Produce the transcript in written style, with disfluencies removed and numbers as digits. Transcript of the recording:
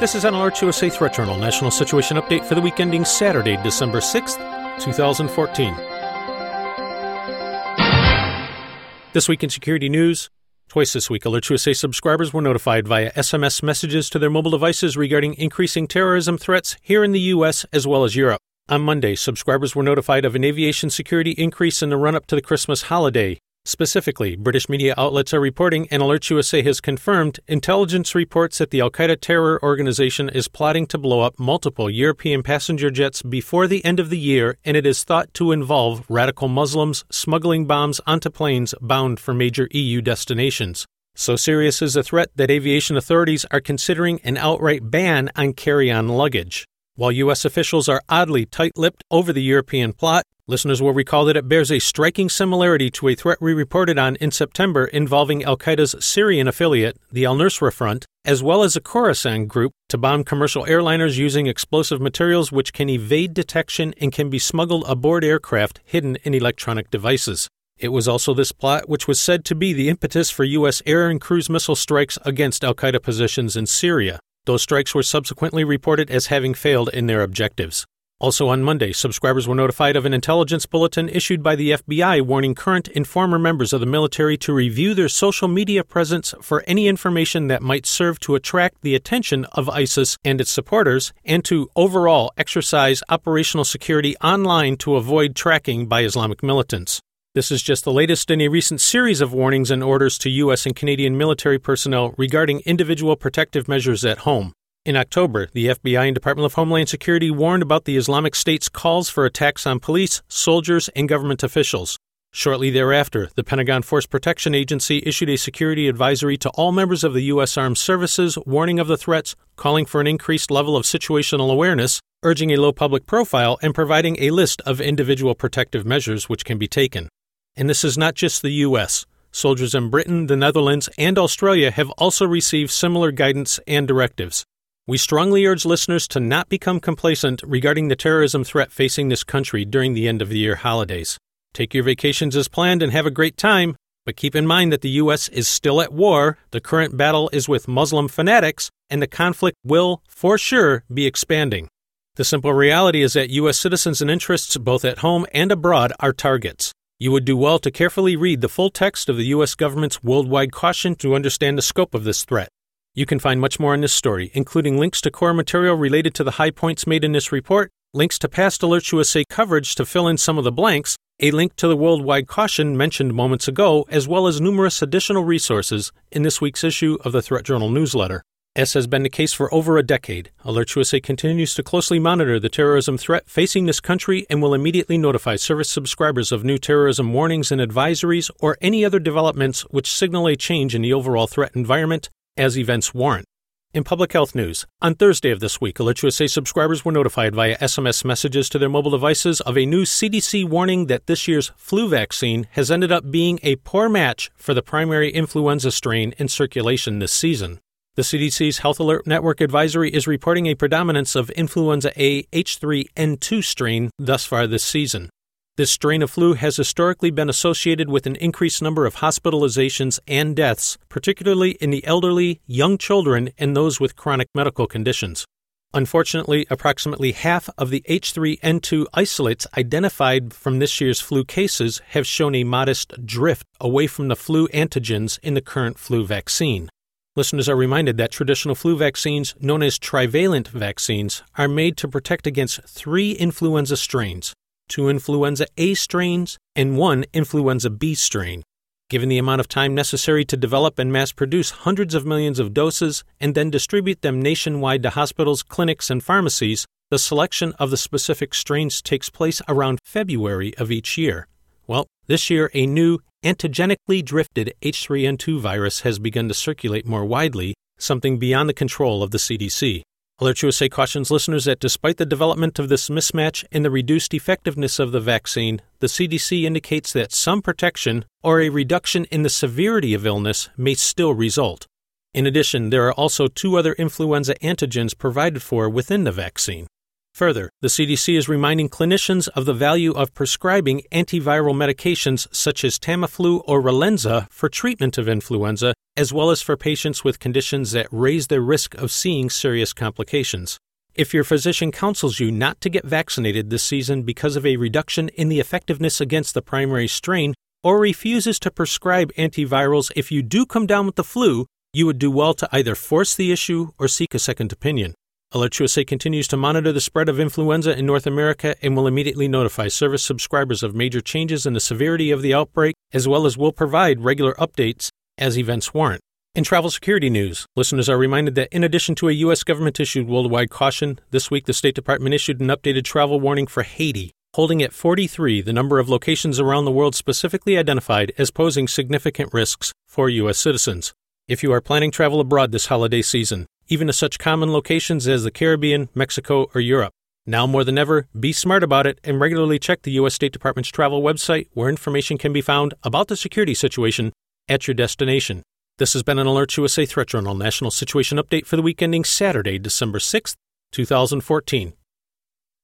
This is an Alert USA Threat Journal National Situation Update for the week ending Saturday, December 6th, 2014. This week in security news, twice this week, Alert USA subscribers were notified via SMS messages to their mobile devices regarding increasing terrorism threats here in the U.S. as well as Europe. On Monday, subscribers were notified of an aviation security increase in the run-up to the Christmas holiday. Specifically, British media outlets are reporting, and Alert USA has confirmed, intelligence reports that the al-Qaeda terror organization is plotting to blow up multiple European passenger jets before the end of the year, and it is thought to involve radical Muslims smuggling bombs onto planes bound for major EU destinations. So serious is the threat that aviation authorities are considering an outright ban on carry-on luggage. While U.S. officials are oddly tight-lipped over the European plot, listeners will recall that it bears a striking similarity to a threat we reported on in September involving al-Qaeda's Syrian affiliate, the al-Nusra Front, as well as a Khorasan group, to bomb commercial airliners using explosive materials which can evade detection and can be smuggled aboard aircraft hidden in electronic devices. It was also this plot which was said to be the impetus for U.S. air and cruise missile strikes against al-Qaeda positions in Syria. Those strikes were subsequently reported as having failed in their objectives. Also on Monday, subscribers were notified of an intelligence bulletin issued by the FBI warning current and former members of the military to review their social media presence for any information that might serve to attract the attention of ISIS and its supporters, and to overall exercise operational security online to avoid tracking by Islamic militants. This is just the latest in a recent series of warnings and orders to U.S. and Canadian military personnel regarding individual protective measures at home. In October, the FBI and Department of Homeland Security warned about the Islamic State's calls for attacks on police, soldiers, and government officials. Shortly thereafter, the Pentagon Force Protection Agency issued a security advisory to all members of the U.S. Armed Services warning of the threats, calling for an increased level of situational awareness, urging a low public profile, and providing a list of individual protective measures which can be taken. And this is not just the U.S. Soldiers in Britain, the Netherlands, and Australia have also received similar guidance and directives. We strongly urge listeners to not become complacent regarding the terrorism threat facing this country during the end-of-the-year holidays. Take your vacations as planned and have a great time, but keep in mind that the U.S. is still at war, the current battle is with Muslim fanatics, and the conflict will, for sure, be expanding. The simple reality is that U.S. citizens and interests both at home and abroad are targets. You would do well to carefully read the full text of the U.S. government's worldwide caution to understand the scope of this threat. You can find much more in this story, including links to core material related to the high points made in this report, links to past Alert USA coverage to fill in some of the blanks, a link to the worldwide caution mentioned moments ago, as well as numerous additional resources in this week's issue of the Threat Journal newsletter. As has been the case for over a decade, Alert USA continues to closely monitor the terrorism threat facing this country and will immediately notify service subscribers of new terrorism warnings and advisories or any other developments which signal a change in the overall threat environment as events warrant. In public health news, on Thursday of this week, Alert USA subscribers were notified via SMS messages to their mobile devices of a new CDC warning that this year's flu vaccine has ended up being a poor match for the primary influenza strain in circulation this season. The CDC's Health Alert Network advisory is reporting a predominance of influenza A H3N2 strain thus far this season. This strain of flu has historically been associated with an increased number of hospitalizations and deaths, particularly in the elderly, young children, and those with chronic medical conditions. Unfortunately, approximately half of the H3N2 isolates identified from this year's flu cases have shown a modest drift away from the flu antigens in the current flu vaccine. Listeners are reminded that traditional flu vaccines, known as trivalent vaccines, are made to protect against 3 influenza strains, 2 influenza A strains, and 1 influenza B strain. Given the amount of time necessary to develop and mass-produce hundreds of millions of doses and then distribute them nationwide to hospitals, clinics, and pharmacies, the selection of the specific strains takes place around February of each year. Well, this year, a new antigenically drifted H3N2 virus has begun to circulate more widely, something beyond the control of the CDC. Alert USA cautions listeners that despite the development of this mismatch and the reduced effectiveness of the vaccine, the CDC indicates that some protection or a reduction in the severity of illness may still result. In addition, there are also 2 other influenza antigens provided for within the vaccine. Further, the CDC is reminding clinicians of the value of prescribing antiviral medications such as Tamiflu or Relenza for treatment of influenza, as well as for patients with conditions that raise their risk of seeing serious complications. If your physician counsels you not to get vaccinated this season because of a reduction in the effectiveness against the primary strain, or refuses to prescribe antivirals if you do come down with the flu, you would do well to either force the issue or seek a second opinion. AlertsUSA continues to monitor the spread of influenza in North America and will immediately notify service subscribers of major changes in the severity of the outbreak, as well as will provide regular updates as events warrant. In travel security news, listeners are reminded that in addition to a U.S. government-issued worldwide caution, this week the State Department issued an updated travel warning for Haiti, holding at 43 the number of locations around the world specifically identified as posing significant risks for U.S. citizens. If you are planning travel abroad this holiday season, even to such common locations as the Caribbean, Mexico, or Europe, now more than ever, be smart about it and regularly check the U.S. State Department's travel website where information can be found about the security situation at your destination. This has been an AlertsUSA Threat Journal National Situation Update for the week ending Saturday, December 6th, 2014.